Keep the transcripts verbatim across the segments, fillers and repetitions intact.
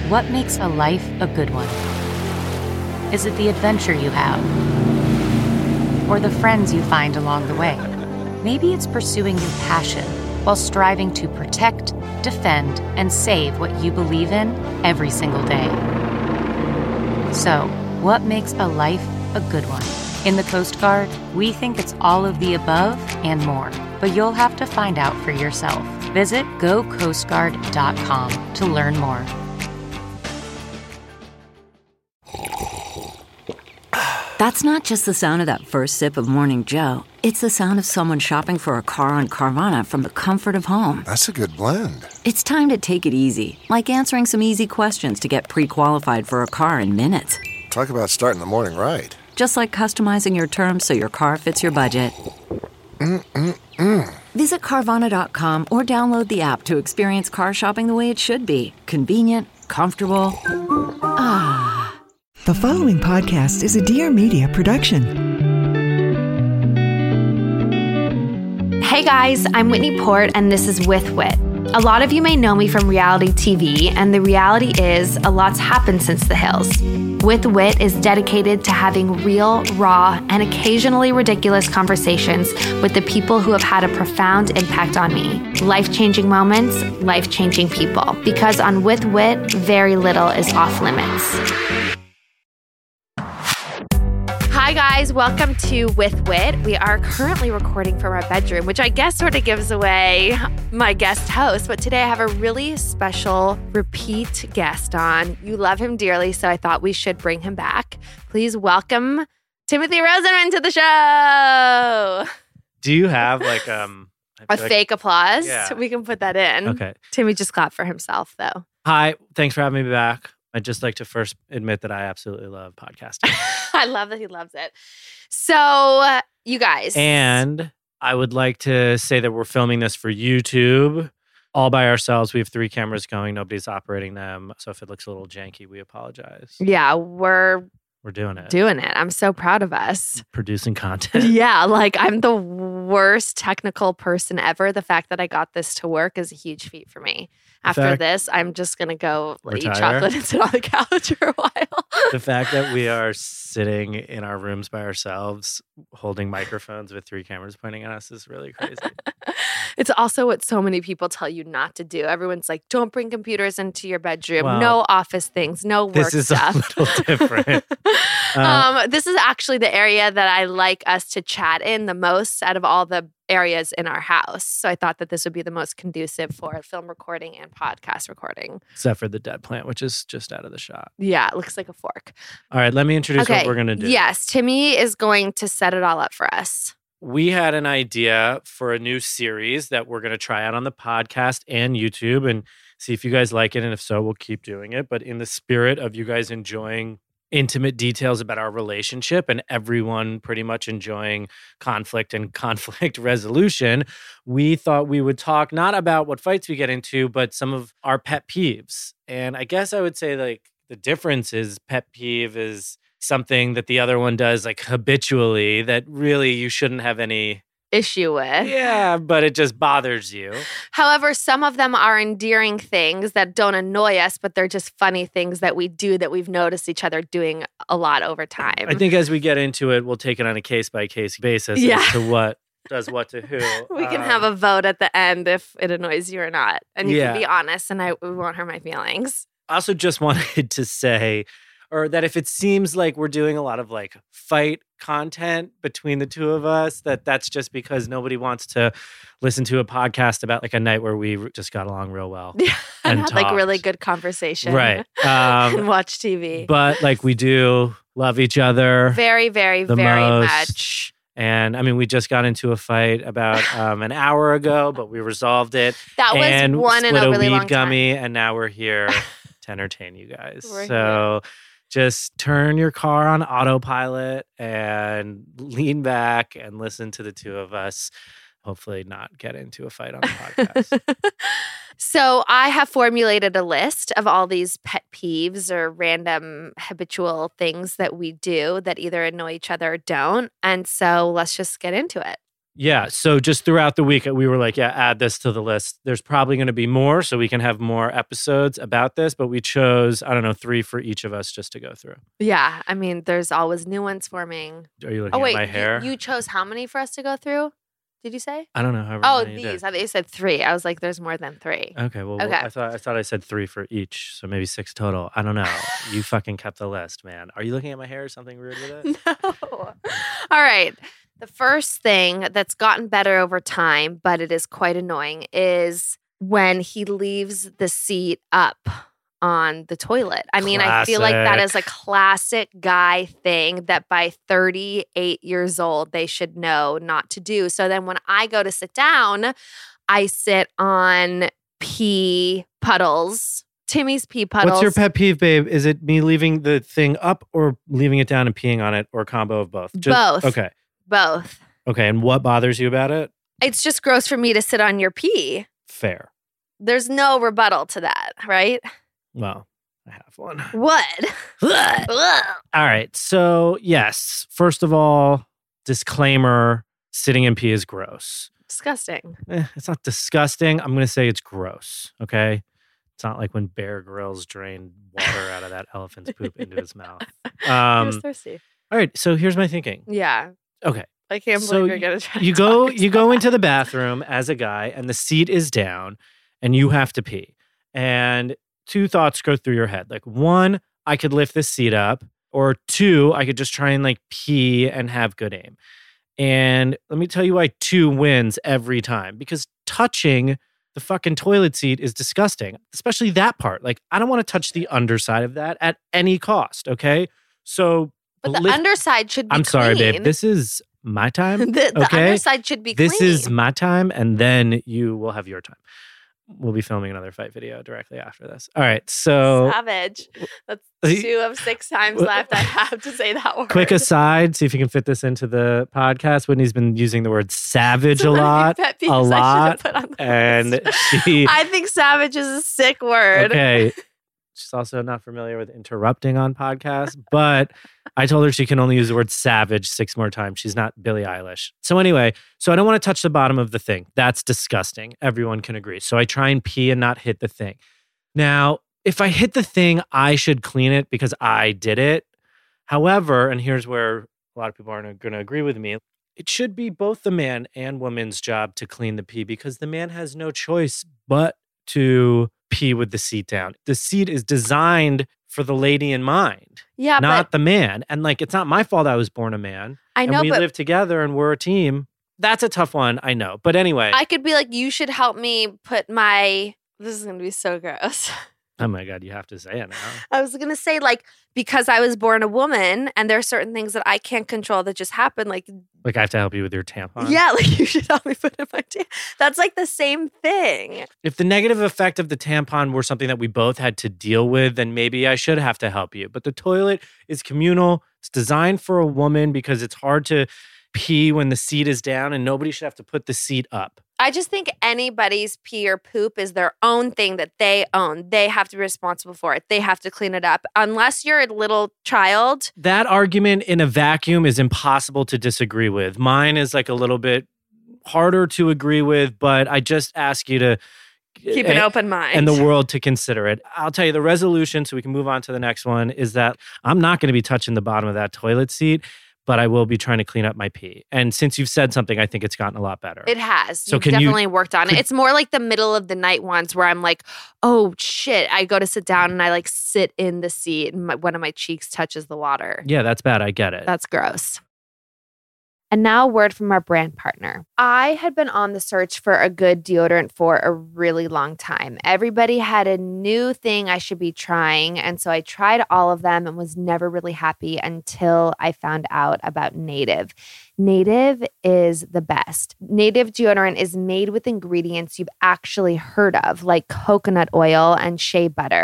What makes a life a good one? Is it the adventure you have? Or the friends you find along the way? Maybe it's pursuing your passion while striving to protect, defend, and save what you believe in every single day. So, what makes a life a good one? In the Coast Guard, we think it's all of the above and more, but you'll have to find out for yourself. Visit go coast guard dot com to learn more. That's not just the sound of that first sip of Morning Joe. It's the sound of someone shopping for a car on Carvana from the comfort of home. That's a good blend. It's time to take it easy, like answering some easy questions to get pre-qualified for a car in minutes. Talk about starting the morning right. Just like customizing your terms so your car fits your budget. Mm-mm-mm. Visit Carvana dot com or download the app to experience car shopping the way it should be. Convenient, comfortable. Ah. The following podcast is a Dear Media production. Hey guys, I'm Whitney Port, and this is With Wit. A lot of you may know me from reality T V, and the reality is a lot's happened since The Hills. With Wit is dedicated to having real, raw, and occasionally ridiculous conversations with the people who have had a profound impact on me. Life-changing moments, life-changing people. Because on With Wit, very little is off limits. Hi guys, welcome to With Wit. We are currently recording from our bedroom, which I guess sort of gives away my guest host, but today I have a really special repeat guest on. You love him dearly, so I thought we should bring him back. Please welcome Timothy Rosenman to the show. Do you have like um a fake like, applause? Yeah. We can put that in. Okay. Timmy just clapped for himself though. Hi, thanks for having me back. I'd just like to first admit that I absolutely love podcasting. I love that he loves it. So, uh, you guys. And I would like to say that we're filming this for YouTube all by ourselves. We have three cameras going. Nobody's operating them. So if it looks a little janky, we apologize. Yeah, we're... We're doing it. Doing it. I'm so proud of us. Producing content. Yeah, like I'm the worst technical person ever. The fact that I got this to work is a huge feat for me. After fact, this, I'm just going to go retire. eat chocolate and sit on the couch for a while. The fact that we are sitting in our rooms by ourselves, holding microphones with three cameras pointing at us is really crazy. It's also what so many people tell you not to do. Everyone's like, don't bring computers into your bedroom. Well, no office things. No work this is stuff. a little different. uh, um, this is actually the area that I like us to chat in the most out of all the areas in our house. So I thought that this would be the most conducive for film recording and podcast recording. Except for the dead plant, which is just out of the shot. Yeah, it looks like a fork. All right, let me introduce okay. what we're going to do. Yes, Timmy is going to set it all up for us. We had an idea for a new series that we're going to try out on the podcast and YouTube and see if you guys like it. And if so, we'll keep doing it. But in the spirit of you guys enjoying intimate details about our relationship and everyone pretty much enjoying conflict and conflict resolution, we thought we would talk not about what fights we get into, but some of our pet peeves. And I guess I would say like the difference is pet peeve is something that the other one does like habitually that really you shouldn't have any issue with. Yeah, but it just bothers you. However, some of them are endearing things that don't annoy us, but they're just funny things that we do that we've noticed each other doing a lot over time. I think as we get into it, we'll take it on a case-by-case basis yeah. as to what does what to who. We can um, have a vote at the end if it annoys you or not. And you yeah. can be honest, and I we won't hurt my feelings. I also just wanted to say, or that if it seems like we're doing a lot of like fight content between the two of us, that that's just because nobody wants to listen to a podcast about like a night where we just got along real well. Yeah, and, and had talked. like really good conversation. Right. Um, and watch T V. But like we do love each other. Very, very, the very most. much. And I mean, we just got into a fight about um, an hour ago, but we resolved it. That was and one in split a really weed long gummy, time. And now we're here to entertain you guys. We're so here. Just turn your car on autopilot and lean back and listen to the two of us. Hopefully not get into a fight on the podcast. So I have formulated a list of all these pet peeves or random habitual things that we do that either annoy each other or don't. And so let's just get into it. Yeah. So just throughout the week, we were like, yeah, add this to the list. There's probably going to be more, so we can have more episodes about this. But we chose, I don't know, three for each of us just to go through. Yeah. I mean, there's always new ones forming. Are you looking Oh, wait. at my hair? You, you chose how many for us to go through? Did you say? I don't know. However Oh, many you these. did. I thought you said three. I was like, there's more than three. Okay. Well, Okay. I thought I thought I said three for each, so maybe six total. I don't know. You fucking kept the list, man. Are you looking at my hair? Something weird with it? No. All right. The first thing that's gotten better over time, but it is quite annoying, is when he leaves the seat up on the toilet. I mean, I feel like that is a classic guy thing that by thirty-eight years old, they should know not to do. So then when I go to sit down, I sit on pee puddles. Timmy's pee puddles. What's your pet peeve, babe? Is it me leaving the thing up or leaving it down and peeing on it, or a combo of both? Just, Both. Okay. Both. Okay. And what bothers you about it? It's just gross for me to sit on your pee. Fair. There's no rebuttal to that, right? Well, I have one. What? All right. So, yes. First of all, disclaimer, sitting in pee is gross. Disgusting. Eh, it's not disgusting. I'm going to say it's gross. Okay. It's not like when Bear Grylls drained water out of that elephant's poop into his mouth. Um, he was thirsty. All right. So here's my thinking. Yeah. Okay. I can't So believe you're going to try You to go, talk you go about into it. the bathroom as a guy and the seat is down and you have to pee. And two thoughts go through your head. Like, one, I could lift this seat up, or two, I could just try and like pee and have good aim. And let me tell you why two wins every time, because touching the fucking toilet seat is disgusting, especially that part. Like, I don't want to touch the underside of that at any cost. Okay. So, But the lift- underside should be I'm sorry, clean. babe. This is my time. the the okay? underside should be This clean. is my time, and then you will have your time. We'll be filming another fight video directly after this. All right, so Savage. That's He- two of six times left. I have to say that word. quick aside, see if you can fit this into the podcast. Whitney's been using the word savage So a many lot, pet peeves a I should have lot, put on the and list. she. I think savage is a sick word. Okay, she's also not familiar with interrupting on podcasts, but I told her she can only use the word savage six more times. She's not Billie Eilish. So anyway, so I don't want to touch the bottom of the thing. That's disgusting. Everyone can agree. So I try and pee and not hit the thing. Now, if I hit the thing, I should clean it because I did it. However, and here's where a lot of people aren't going to agree with me, it should be both the man and woman's job to clean the pee because the man has no choice but to pee with the seat down. The seat is designed for the lady in mind, Yeah, not but the man. And like, it's not my fault I was born a man. I know, and we but live together and we're a team. That's a tough one, I know. But anyway. I could be like, you should help me put my. This is going to be so gross. Oh my God, you have to say it now. I was going to say, like, because I was born a woman and there are certain things that I can't control that just happen. Like, Like I have to help you with your tampon. yeah, like you should help me put in my tampon. That's like the same thing. If the negative effect of the tampon were something that we both had to deal with, then maybe I should have to help you. But the toilet is communal. It's designed for a woman because it's hard to pee when the seat is down and nobody should have to put the seat up. I just think anybody's pee or poop is their own thing that they own. They have to be responsible for it. They have to clean it up. Unless you're a little child. That argument in a vacuum is impossible to disagree with. Mine is like a little bit harder to agree with, but I just ask you to Keep an and- open mind. and the world to consider it. I'll tell you the resolution so we can move on to the next one is that I'm not going to be touching the bottom of that toilet seat, but I will be trying to clean up my pee. And since you've said something, I think it's gotten a lot better. It has. So You've can you- definitely worked on could- it. It's more like the middle of the night ones where I'm like, oh shit. I go to sit down and I like sit in the seat and my, one of my cheeks touches the water. Yeah, that's bad. I get it. That's gross. And now a word from our brand partner. I had been on the search for a good deodorant for a really long time. Everybody had a new thing I should be trying. And so I tried all of them and was never really happy until I found out about Native. Native is the best. Native deodorant is made with ingredients you've actually heard of, like coconut oil and shea butter.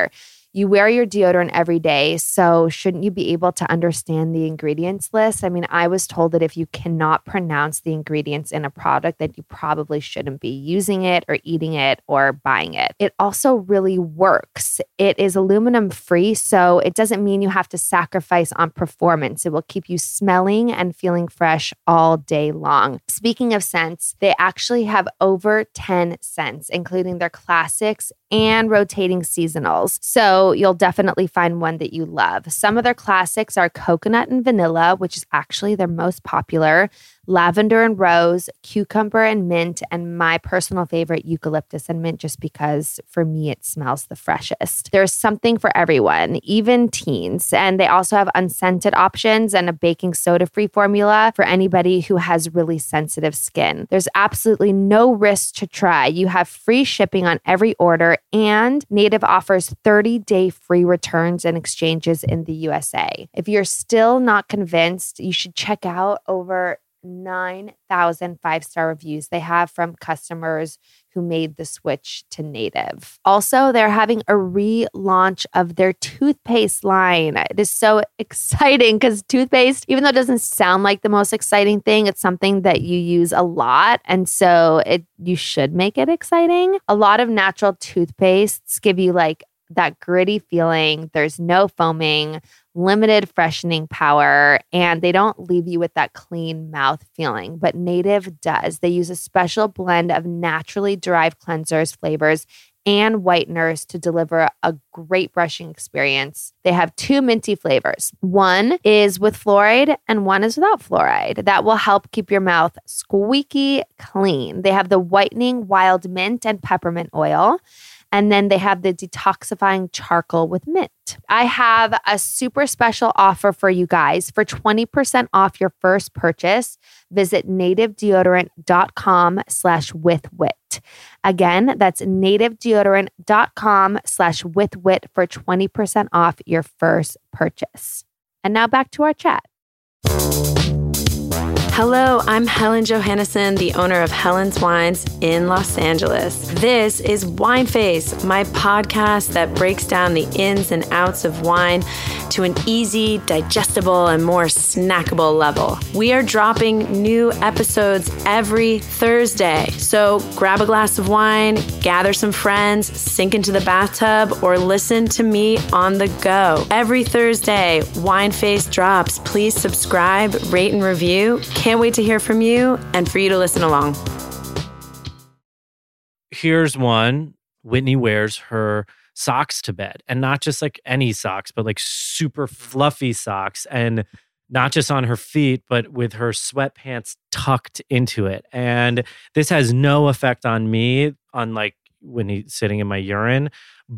You wear your deodorant every day, so shouldn't you be able to understand the ingredients list? I mean, I was told that if you cannot pronounce the ingredients in a product, that you probably shouldn't be using it or eating it or buying it. It also really works. It is aluminum free, so it doesn't mean you have to sacrifice on performance. It will keep you smelling and feeling fresh all day long. Speaking of scents, they actually have over ten scents, including their classics and rotating seasonals. So you'll definitely find one that you love. Some of their classics are coconut and vanilla, which is actually their most popular, lavender and rose, cucumber and mint, and my personal favorite, eucalyptus and mint, just because for me it smells the freshest. There's something for everyone, even teens. And they also have unscented options and a baking soda-free formula for anybody who has really sensitive skin. There's absolutely no risk to try. You have free shipping on every order, and Native offers thirty-day free returns and exchanges in the U S A. If you're still not convinced, you should check out over nine thousand five-star reviews they have from customers who made the switch to Native. Also, they're having a relaunch of their toothpaste line. It is so exciting because toothpaste, even though it doesn't sound like the most exciting thing, it's something that you use a lot. And so it you should make it exciting. A lot of natural toothpastes give you like that gritty feeling. There's no foaming, limited freshening power, and they don't leave you with that clean mouth feeling. But Native does. They use a special blend of naturally derived cleansers, flavors, and whiteners to deliver a great brushing experience. They have two minty flavors. One is with fluoride and one is without fluoride. That will help keep your mouth squeaky clean. They have the whitening wild mint and peppermint oil. And then they have the detoxifying charcoal with mint. I have a super special offer for you guys. For twenty percent off your first purchase, visit nativedeodorant.com slash withwit. Again, that's nativedeodorant.com slash withwit for twenty percent off your first purchase. And now back to our chat. Hello, I'm Helen Johannesson, the owner of Helen's Wines in Los Angeles. This is Wine Face, my podcast that breaks down the ins and outs of wine to an easy, digestible, and more snackable level. We are dropping new episodes every Thursday, so grab a glass of wine, gather some friends, sink into the bathtub, or listen to me on the go. Every Thursday, Wine Face drops. Please subscribe, rate, and review. Can't wait to hear from you and for you to listen along. Here's one. Whitney wears her socks to bed, and not just like any socks, but like super fluffy socks, and not just on her feet, but with her sweatpants tucked into it. And this has no effect on me, on like Whitney sitting in my urine,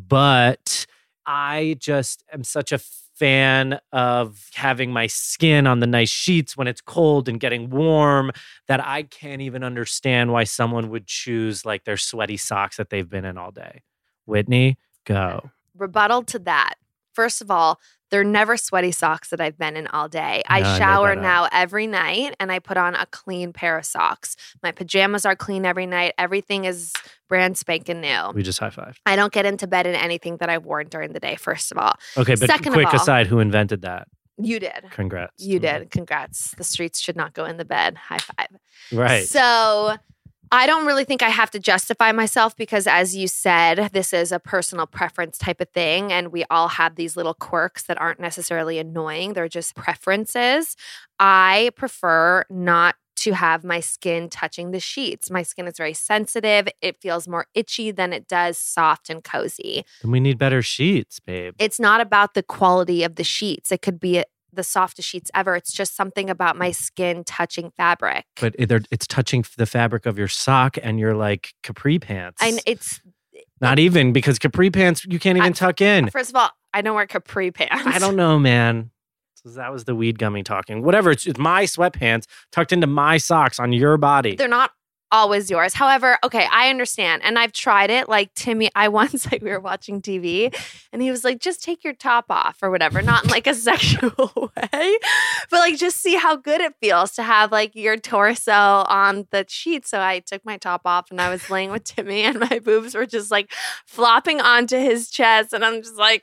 but I just am such a fan of having my skin on the nice sheets when it's cold and getting warm that I can't even understand why someone would choose like their sweaty socks that they've been in all day. Whitney, go. Rebuttal to that. First of all, they're never sweaty socks that I've been in all day. No, I I shower made that now every night and I put on a clean pair of socks. My pajamas are clean every night. Everything is brand spanking new. We just high-fived. I don't get into bed in anything that I've worn during the day, first of all. Okay, but Second quick of all, aside, who invented that? You did. Congrats. You did. Congrats. The streets should not go in the bed. High five. Right. So I don't really think I have to justify myself because, as you said, this is a personal preference type of thing. And we all have these little quirks that aren't necessarily annoying. They're just preferences. I prefer not to have my skin touching the sheets. My skin is very sensitive. It feels more itchy than it does soft and cozy. Then we need better sheets, babe. It's not about the quality of the sheets. It could be the softest sheets ever. It's just something about my skin touching fabric. But it, it's touching the fabric of your sock and your like capri pants. And it's not even, because capri pants you can't even I, tuck in. First of all, I don't wear capri pants. I don't know, man. So that was the weed gummy talking. Whatever. It's, it's my sweatpants tucked into my socks on your body. They're not always yours. However, okay, I understand. And I've tried it. Like Timmy, I once, like we were watching T V and he was like, just take your top off or whatever. Not in like a sexual way, but like just see how good it feels to have like your torso on the sheet. So I took my top off and I was laying with Timmy and my boobs were just like flopping onto his chest. And I'm just like,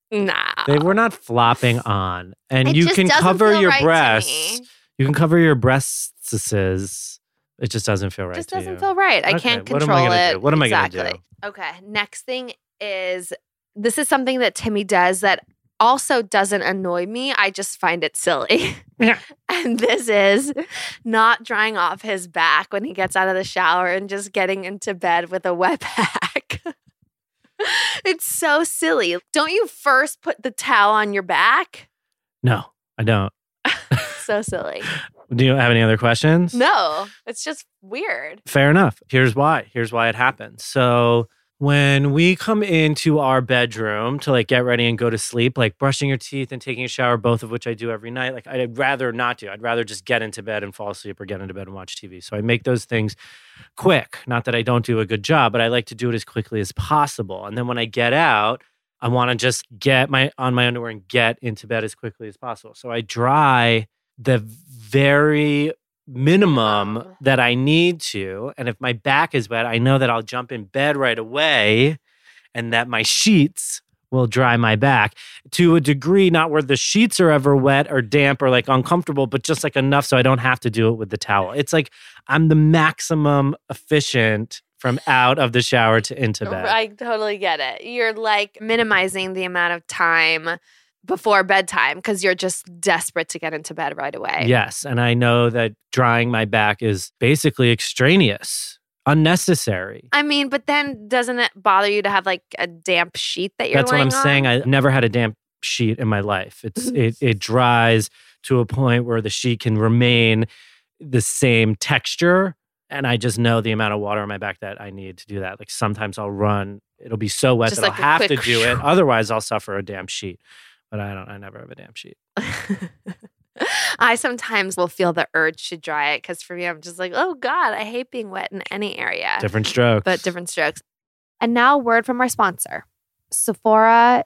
Nah. They were not flopping on. And It you just can doesn't cover feel your right to breasts. me. You can cover your breasts. It just doesn't feel right Just to doesn't you. feel right. I Okay, can't what am control I gonna it. do? What am I gonna exactly. do? Okay. Next thing is this is something that Timmy does that also doesn't annoy me. I just find it silly. Yeah. And this is not drying off his back when he gets out of the shower and just getting into bed with a wet back. It's so silly. Don't you first put the towel on your back? No, I don't. So silly. Do you have any other questions? No, it's just weird. Fair enough. Here's why. Here's why it happens. So when we come into our bedroom to like get ready and go to sleep, like brushing your teeth and taking a shower, both of which I do every night, like I'd rather not do. I'd rather just get into bed and fall asleep or get into bed and watch T V. So I make those things quick. Not that I don't do a good job, but I like to do it as quickly as possible. And then when I get out, I want to just get my on my underwear and get into bed as quickly as possible. So I dry the very minimum that I need to. And if my back is wet, I know that I'll jump in bed right away and that my sheets will dry my back to a degree, not where the sheets are ever wet or damp or like uncomfortable, but just like enough so I don't have to do it with the towel. It's like I'm the maximum efficient from out of the shower to into bed. I totally get it. You're like minimizing the amount of time before bedtime because you're just desperate to get into bed right away. Yes. And I know that drying my back is basically extraneous, unnecessary. I mean, but then doesn't it bother you to have like a damp sheet that you're That's what I'm laying on? saying. I never had a damp sheet in my life. It's it, it dries to a point where the sheet can remain the same texture. And I just know the amount of water on my back that I need to do that. Like sometimes I'll run, it'll be so wet Just that like I'll a have to quick do it. shoo. Otherwise, I'll suffer a damp sheet. But I don't. I never have a damp sheet. I sometimes will feel the urge to dry it because for me, I'm just like, oh God, I hate being wet in any area. Different strokes. But different strokes. And now a word from our sponsor. Sephora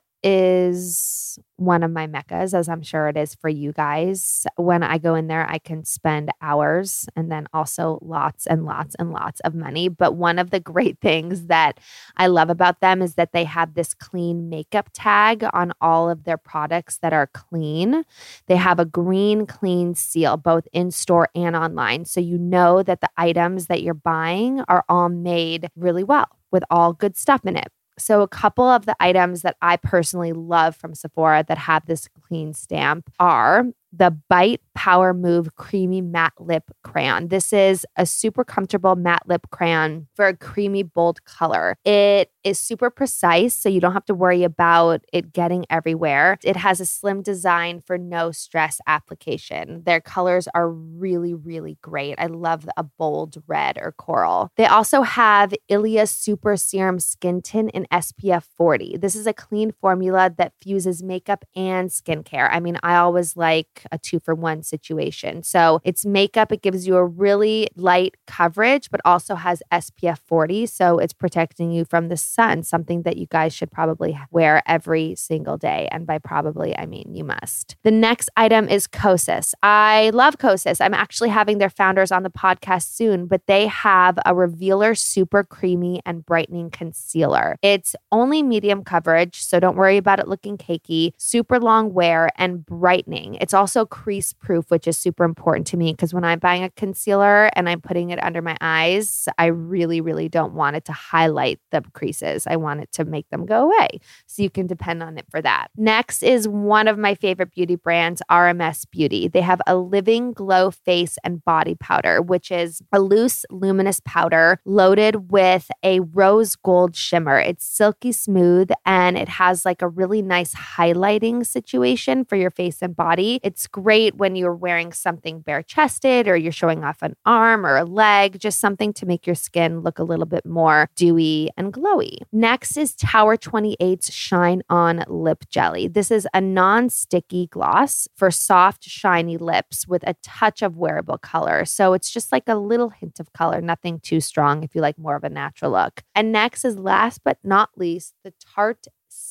is one of my meccas, as I'm sure it is for you guys. When I go in there, I can spend hours and then also lots and lots and lots of money. But one of the great things that I love about them is that they have this clean makeup tag on all of their products that are clean. They have a green clean seal, both in store and online. So you know that the items that you're buying are all made really well with all good stuff in it. So a couple of the items that I personally love from Sephora that have this clean stamp are the Bite Power Move Creamy Matte Lip Crayon. This is a super comfortable matte lip crayon for a creamy, bold color. It is super precise, so you don't have to worry about it getting everywhere. It has a slim design for no stress application. Their colors are really, really great. I love a bold red or coral. They also have Ilia Super Serum Skin Tint in S P F forty. This is a clean formula that fuses makeup and skincare. I mean, I always like a two for one situation. So it's makeup. It gives you a really light coverage, but also has S P F forty. So it's protecting you from the sun, something that you guys should probably wear every single day. And by probably, I mean you must. The next item is Kosas. I love Kosas. I'm actually having their founders on the podcast soon, but they have a Revealer Super Creamy and Brightening Concealer. It's only medium coverage, so don't worry about it looking cakey, super long wear, and brightening. It's also crease proof, which is super important to me because when I'm buying a concealer and I'm putting it under my eyes, I really, really don't want it to highlight the creases. I want it to make them go away. So you can depend on it for that. Next is one of my favorite beauty brands, R M S Beauty. They have a Living Glow Face and Body Powder, which is a loose, luminous powder loaded with a rose gold shimmer. It's silky smooth and it has like a really nice highlighting situation for your face and body. It's great when you're wearing something bare-chested or you're showing off an arm or a leg, just something to make your skin look a little bit more dewy and glowy. Next is Tower twenty-eight's Shine On Lip Jelly. This is a non-sticky gloss for soft, shiny lips with a touch of wearable color. So it's just like a little hint of color, nothing too strong if you like more of a natural look. And next is last but not least, the Tarte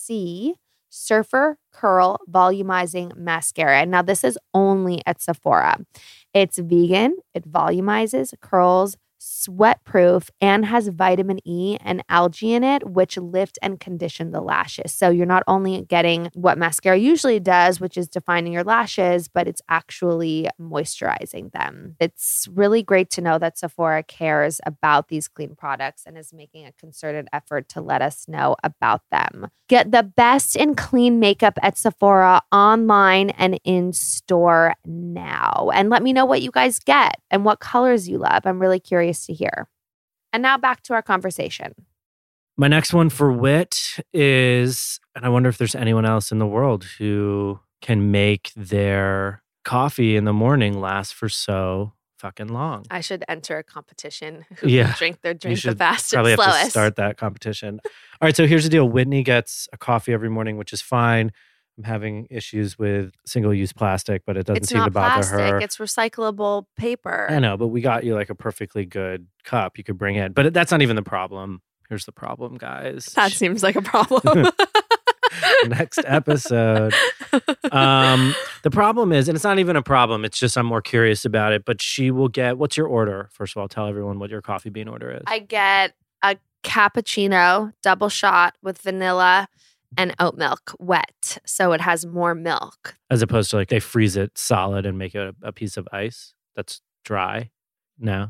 C Surfer Curl Volumizing Mascara. Now, this is only at Sephora. It's vegan. It volumizes, curls, sweat-proof, and has vitamin E and algae in it, which lift and condition the lashes. So you're not only getting what mascara usually does, which is defining your lashes, but it's actually moisturizing them. It's really great to know that Sephora cares about these clean products and is making a concerted effort to let us know about them. Get the best in clean makeup at Sephora online and in store now. And let me know what you guys get and what colors you love. I'm really curious to hear. And now back to our conversation. My next one for Whit is, and I wonder if there's anyone else in the world who can make their coffee in the morning last for so fucking long. I should enter a competition who Yeah. can drink their You drink the should fastest, probably slowest. have to start that competition. All right, so here's the deal. Whitney gets a coffee every morning, which is fine. I'm having issues with single-use plastic, but it doesn't It's seem not to bother plastic. her. It's recyclable paper. I know, but we got you like a perfectly good cup you could bring in. But that's not even the problem. Here's the problem, guys. That seems like a problem. Next episode. Um, the problem is, and it's not even a problem, it's just I'm more curious about it, but she will get, what's your order? First of all, tell everyone what your coffee bean order is. I get a cappuccino double shot with vanilla and oat milk wet. So it has more milk. As opposed to like they freeze it solid and make it a, a piece of ice that's dry. No.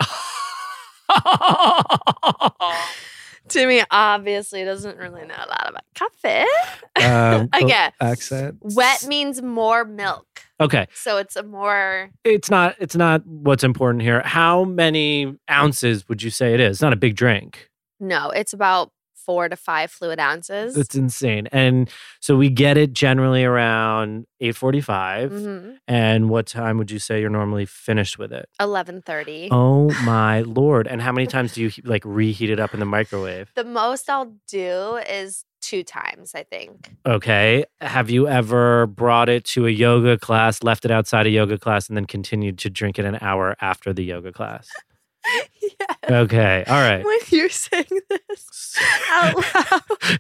Timmy obviously doesn't really know a lot about coffee. Um, Again, accent. wet means more milk. Okay. So it's a more... It's not it's not what's important here. How many ounces would you say it is? It's not a big drink. No, it's about four to five fluid ounces. It's insane. And so we get it generally around eight forty-five. Mm-hmm. And what time would you say you're normally finished with it? eleven thirty. Oh my Lord. And how many times do you like reheat it up in the microwave? The most I'll do is two times, I think. Okay. Have you ever brought it to a yoga class, left it outside a yoga class, and then continued to drink it an hour after the yoga class? Yes. Okay. All right. When you're saying this out loud.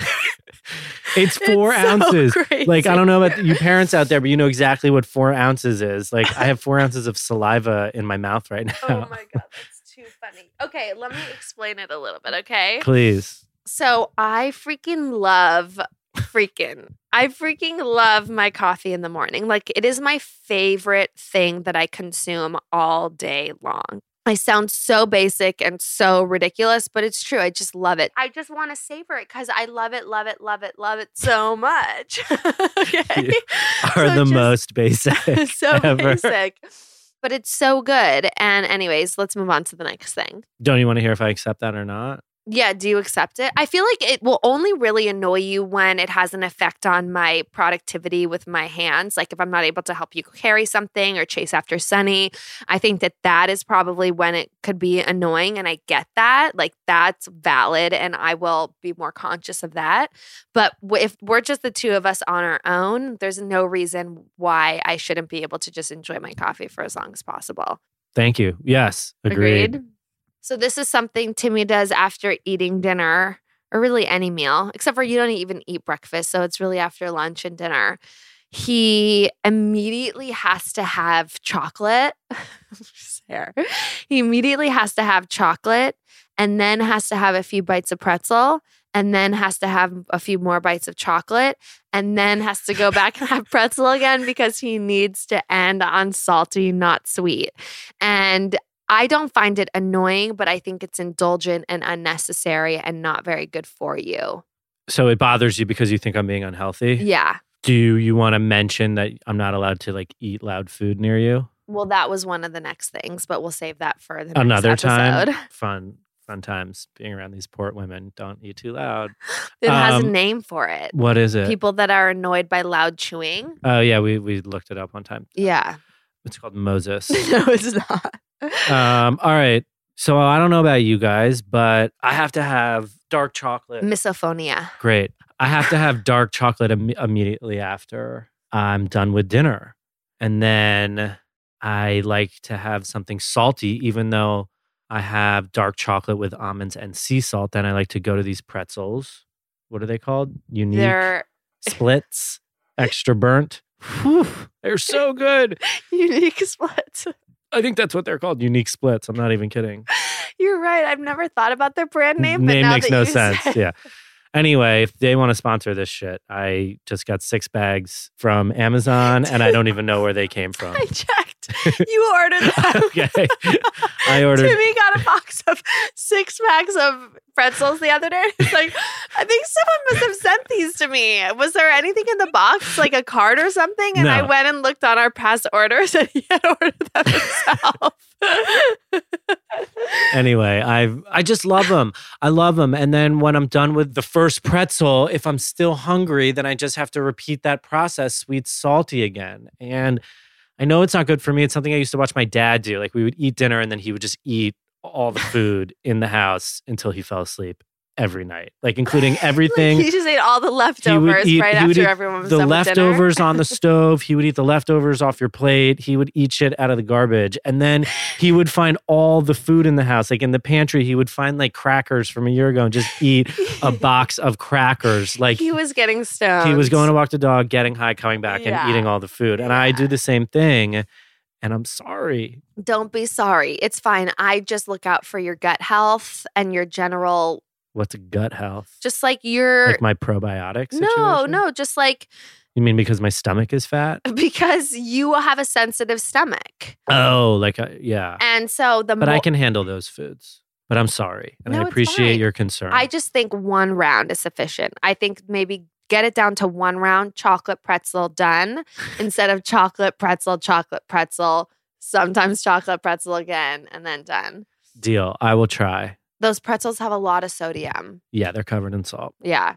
It's four It's so ounces. crazy. Like, I don't know about you parents out there, but you know exactly what four ounces is. Like, I have four ounces of saliva in my mouth right now. Oh my God, that's too funny. Okay, let me explain it a little bit, okay? Please. So I freaking love, freaking, I freaking love my coffee in the morning. Like, it is my favorite thing that I consume all day long. I sound so basic and so ridiculous, but it's true. I just love it. I just want to savor it because I love it, love it, love it, love it so much. Okay. You are So the just- most basic so ever. basic. But it's so good. And anyways, let's move on to the next thing. Don't you want to hear if I accept that or not? Yeah, do you accept it? I feel like it will only really annoy you when it has an effect on my productivity with my hands. Like if I'm not able to help you carry something or chase after Sunny, I think that that is probably when it could be annoying. And I get that. Like that's valid. And I will be more conscious of that. But w- if we're just the two of us on our own, there's no reason why I shouldn't be able to just enjoy my coffee for as long as possible. Thank you. Yes. Agreed. So this is something Timmy does after eating dinner, or really any meal, except for you don't even eat breakfast. So it's really after lunch and dinner. He immediately has to have chocolate. Sarah. He immediately has to have chocolate and then has to have a few bites of pretzel and then has to have a few more bites of chocolate and then has to go back and have pretzel again because he needs to end on salty, not sweet. And I don't find it annoying, but I think it's indulgent and unnecessary and not very good for you. So it bothers you because you think I'm being unhealthy? Yeah. Do you want to mention that I'm not allowed to like eat loud food near you? Well, that was one of the next things, but we'll save that for the next Another episode. time? Fun, fun times being around these port women. Don't eat too loud. It has a Um, name for it. What is it? People that are annoyed by loud chewing. Oh, yeah, we, we looked it up one time. Yeah. It's called Moses. No, it's not. um, all right. So I don't know about you guys, but I have to have dark chocolate. Misophonia. Great. I have to have dark chocolate Im- immediately after I'm done with dinner. And then I like to have something salty, even though I have dark chocolate with almonds and sea salt. Then I like to go to these pretzels. What are they called? Unique They're splits, extra burnt. Whew, they're so good. unique splits. I think that's what they're called. Unique splits. I'm not even kidding. You're right. I've never thought about their brand name. But Name now makes that no you sense. said- Yeah. Anyway, if they want to sponsor this shit, I just got six bags from Amazon and I don't even know where they came from. I checked. You ordered them. Okay. I ordered. Timmy got a box of six packs of pretzels the other day. It's like, I think someone must have sent these to me. Was there anything in the box, like a card or something? And No. I went and looked on our past orders and he had ordered them himself. Anyway, I I just love them. I love them. And then when I'm done with the first pretzel, if I'm still hungry, then I just have to repeat that process, sweet, salty again. And I know it's not good for me. It's something I used to watch my dad do. Like we would eat dinner and then he would just eat all the food in the house until he fell asleep every night, like including everything. He just ate all the He would leftovers eat- right he would after eat everyone was the done with dinner. leftovers on the stove. He would eat the leftovers off your plate. He would eat shit out of the garbage. And then he would find all the food in the house. Like in the pantry, he would find like crackers from a year ago and just eat a box of crackers. Like He was getting stoned. he was going to walk the dog, getting high, coming back Yeah. and eating all the food. And I do the same thing. And I'm sorry. Don't be sorry. It's fine. I just look out for your gut health and your general, What's gut health? just like your. Like my probiotic situation? no, no, just like You mean because my stomach is fat? because you have a sensitive stomach. Oh, like, uh, yeah. And so the But more. I can handle those foods. But I'm sorry. And No, I it's appreciate fine. your concern. I just think one round is sufficient. I think maybe get it down to one round, chocolate pretzel done, instead of chocolate pretzel, chocolate pretzel, sometimes chocolate pretzel again, and then done. Deal. I will try. Those pretzels have a lot of sodium. Yeah, they're covered in salt. Yeah.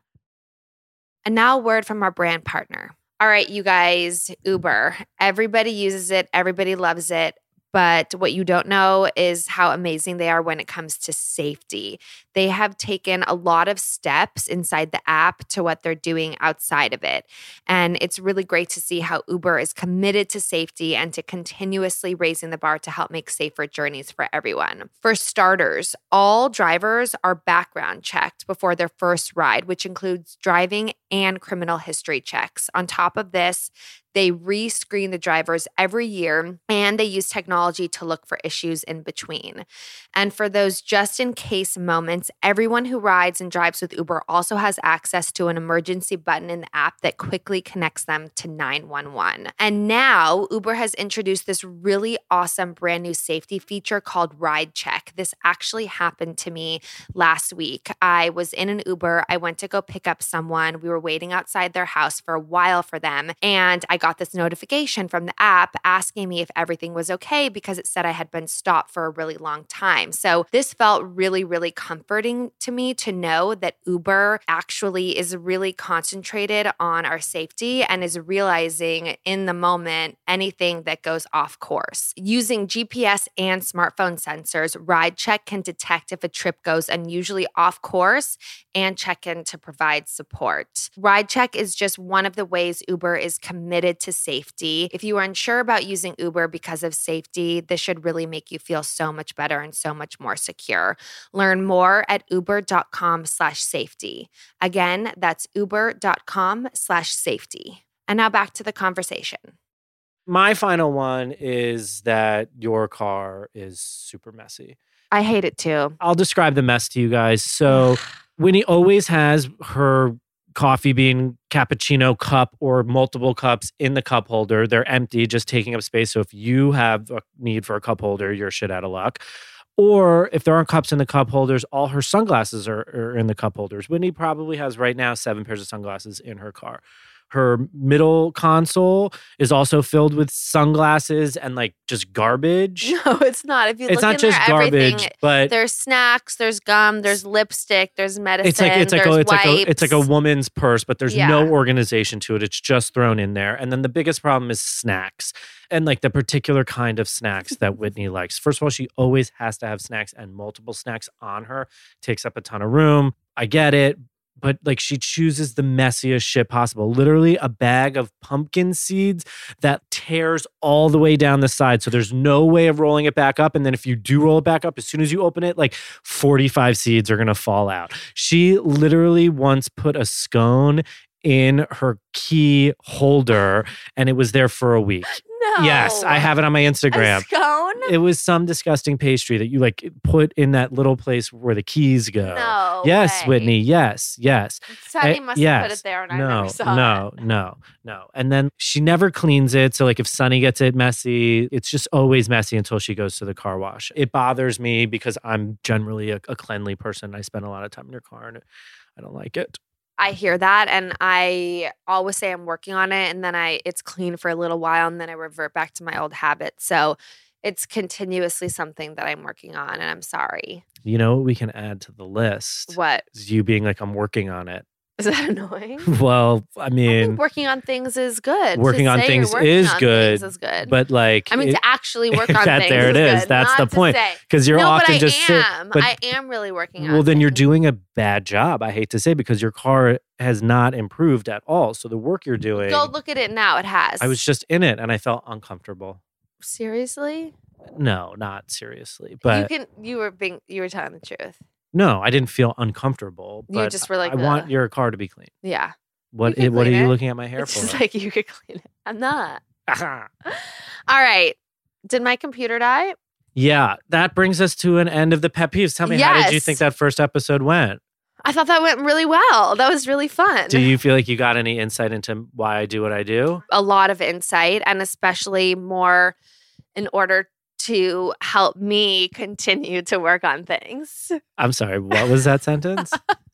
And now a word from our brand partner. All right, you guys, Uber. Everybody uses it. Everybody loves it. But what you don't know is how amazing they are when it comes to safety. They have taken a lot of steps inside the app to what they're doing outside of it. And it's really great to see how Uber is committed to safety and to continuously raising the bar to help make safer journeys for everyone. For starters, all drivers are background checked before their first ride, which includes driving and criminal history checks. On top of this, they re-screen the drivers every year, and they use technology to look for issues in between. And for those just-in-case moments, everyone who rides and drives with Uber also has access to an emergency button in the app that quickly connects them to nine one one. And now, Uber has introduced this really awesome brand new safety feature called Ride Check. This actually happened to me last week. I was in an Uber. I went to go pick up someone. We were waiting outside their house for a while for them, and I got got this notification from the app asking me if everything was okay because it said I had been stopped for a really long time. So this felt really, really comforting to me to know that Uber actually is really concentrated on our safety and is realizing in the moment anything that goes off course. Using G P S and smartphone sensors, Ride Check can detect if a trip goes unusually off course and check in to provide support. Ride Check is just one of the ways Uber is committed to safety. If you are unsure about using Uber because of safety, this should really make you feel so much better and so much more secure. Learn more at uber.com slash safety. Again, that's uber.com slash safety. And now back to the conversation. My final one is that your car is super messy. I hate it too. I'll describe the mess to you guys. So Whitney always has her coffee bean cappuccino cup or multiple cups in the cup holder. They're empty, just taking up space. So if you have a need for a cup holder, you're shit out of luck. Or if there aren't cups in the cup holders, all her sunglasses are, are in the cup holders. Whitney probably has right now seven pairs of sunglasses in her car. Her middle console is also filled with sunglasses and like just garbage. No, it's not. If you It's look not in just there, garbage, everything- but there's snacks, there's gum, there's lipstick, there's medicine, it's like it's like there's a, it's wipes. like a it's like a woman's purse, but there's Yeah. no organization to it. It's just thrown in there. And then the biggest problem is snacks and like the particular kind of snacks that Whitney likes. First of all, she always has to have snacks and multiple snacks on her. Takes up a ton of room. I get it. But like she chooses the messiest shit possible. Literally a bag of pumpkin seeds that tears all the way down the side. So there's no way of rolling it back up. And then if you do roll it back up, as soon as you open it, like forty-five seeds are going to fall out. She literally once put a scone in her key holder and it was there for a week. No. Yes, I have it on my Instagram. A scone? It was some disgusting pastry that you like put in that little place where the keys go. No Yes, way. Whitney. Yes, yes. Sunny Uh, must yes. have put it there and I no, never saw no, it. No, no, And then she never cleans it. So like if Sunny gets it messy, it's just always messy until she goes to the car wash. It bothers me because I'm generally a, a cleanly person. I spend a lot of time in your car and I don't like it. I hear that and I always say I'm working on it and then I it's clean for a little while and then I revert back to my old habits. So it's continuously something that I'm working on and I'm sorry. You know what we can add to the list? What? Is you being like, I'm working on it. Is that annoying? Well, I I mean, think working on things is good. working To on say you're things working is on good, things is good. but like, I mean, it- to actually work on that, things there it is is. good, That's not the to point. say. Because you're no, often but I just sit- am. but I am really working on well, then you're things. doing a bad job. I hate to say because your car has not improved at all. So the work you're doing, Go look at it now. It has. I was just in it and I felt uncomfortable. Seriously? No, not seriously, but you can. You were being. You were telling the truth. no, I didn't feel uncomfortable. You But just were like, I want "Ugh." your car to be clean. Yeah. What? can It, what are clean you it. looking at my hair It's for? just like you could clean it. I'm not. All right. Did my computer die? Yeah, that brings us to an end of the pet peeves. Tell me, how did you Yes. think that first episode went? I thought that went really well. That was really fun. Do you feel like you got any insight into why I do what I do? A lot of insight and especially more in order to help me continue to work on things. I'm sorry, what was that sentence?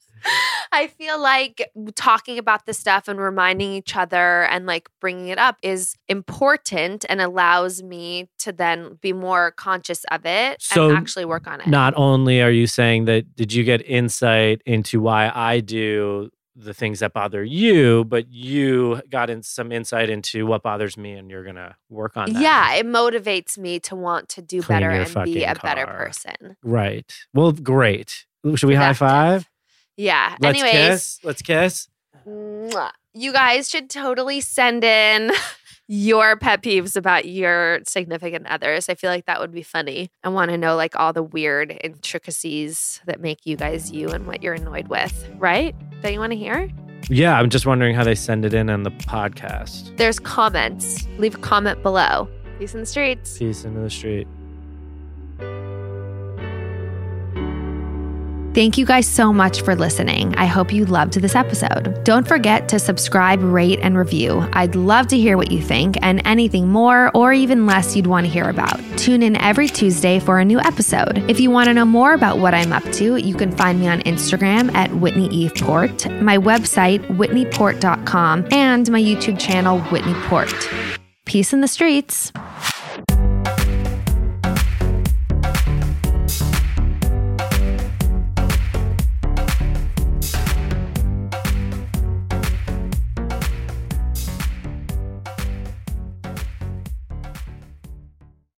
I feel like talking about this stuff and reminding each other and like bringing it up is important and allows me to then be more conscious of it So and actually work on it. Not only are you saying that, did you get insight into why I do the things that bother you, but you got in some insight into what bothers me and you're going to work on that. Yeah, it motivates me to want to do Clean better your and be fucking a better car. person. Right. Well, great. Should we high Productive. five? Yeah. Let's Anyways, kiss. Let's kiss. mwah. You guys should totally send in your pet peeves about your significant others. I feel like that would be funny. I want to know like all the weird intricacies that make you guys you and what you're annoyed with, right? That you want to hear? Yeah, I'm just wondering how they send it in on the podcast. There's comments. Leave a comment below. Peace in the streets. Peace into the street. Thank you guys so much for listening. I hope you loved this episode. Don't forget to subscribe, rate, and review. I'd love to hear what you think and anything more or even less you'd want to hear about. Tune in every Tuesday for a new episode. If you want to know more about what I'm up to, you can find me on Instagram at Whitney Eve Port, my website, whitney port dot com, and my YouTube channel, Whitney Port. Peace in the streets.